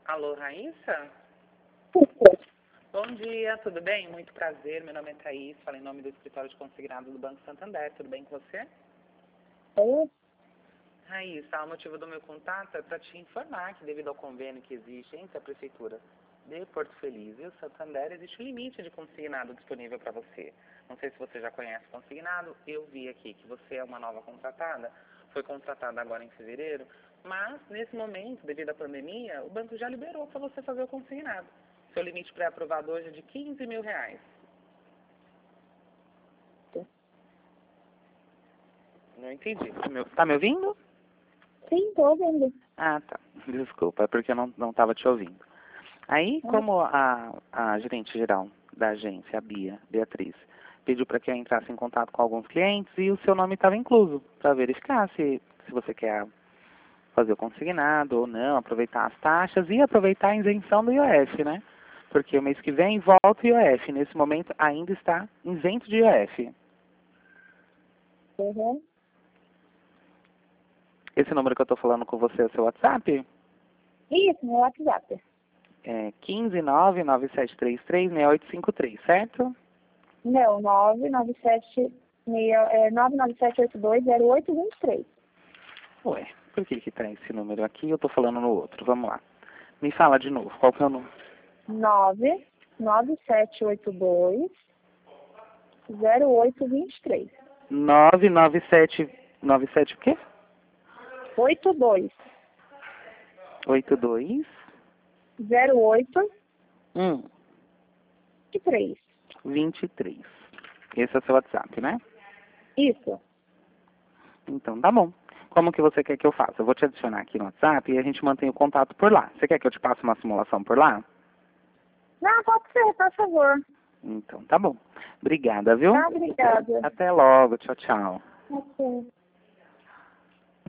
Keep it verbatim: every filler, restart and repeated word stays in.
Alô, Raíssa? Bom dia, tudo bem? Muito prazer, meu nome é Thaís, falo em nome do escritório de consignado do Banco Santander, tudo bem com você? Oi? Raíssa, o motivo do meu contato é para te informar que devido ao convênio que existe entre a Prefeitura de Porto Feliz e o Santander, existe um limite de consignado disponível para você. Não sei se você já conhece o consignado, eu vi aqui que você é uma nova contratada, foi contratada agora em fevereiro, mas nesse momento, devido à pandemia, o banco já liberou para você fazer o consignado. Seu limite pré-aprovado hoje é de quinze mil reais. Não entendi. Tá me ouvindo? Sim, tô ouvindo. Ah, tá. Desculpa, é porque eu não não estava te ouvindo. Aí, como a, a gerente geral da agência, a Bia, Beatriz, pediu para que eu entrasse em contato com alguns clientes e o seu nome estava incluso, para verificar se, se você quer fazer o consignado ou não, aproveitar as taxas e aproveitar a isenção do I O F, né? Porque o mês que vem volta o I O F. Nesse momento ainda está isento de I O F. Uhum. Esse número que eu estou falando com você é o seu WhatsApp? Isso, meu WhatsApp. É um cinco nove nove sete três três seis oito cinco três, certo? Não, nove nove sete oito dois zero oito dois três. Ué, por que que tá esse número aqui e eu estou falando no outro? Vamos lá. Me fala de novo, qual que é o número? nove nove sete oito dois zero oito dois três. nove nove sete nove sete o quê? oito dois oito dois zero oito um três. vinte e três. Esse é o seu WhatsApp, né? Isso. Então tá bom. Como que você quer que eu faça? Eu vou te adicionar aqui no WhatsApp e a gente mantém o contato por lá. Você quer que eu te passe uma simulação por lá? Não, pode ser, por favor. Então tá bom. Obrigada, viu? Tá, obrigada. Até logo. Tchau, tchau. Ok.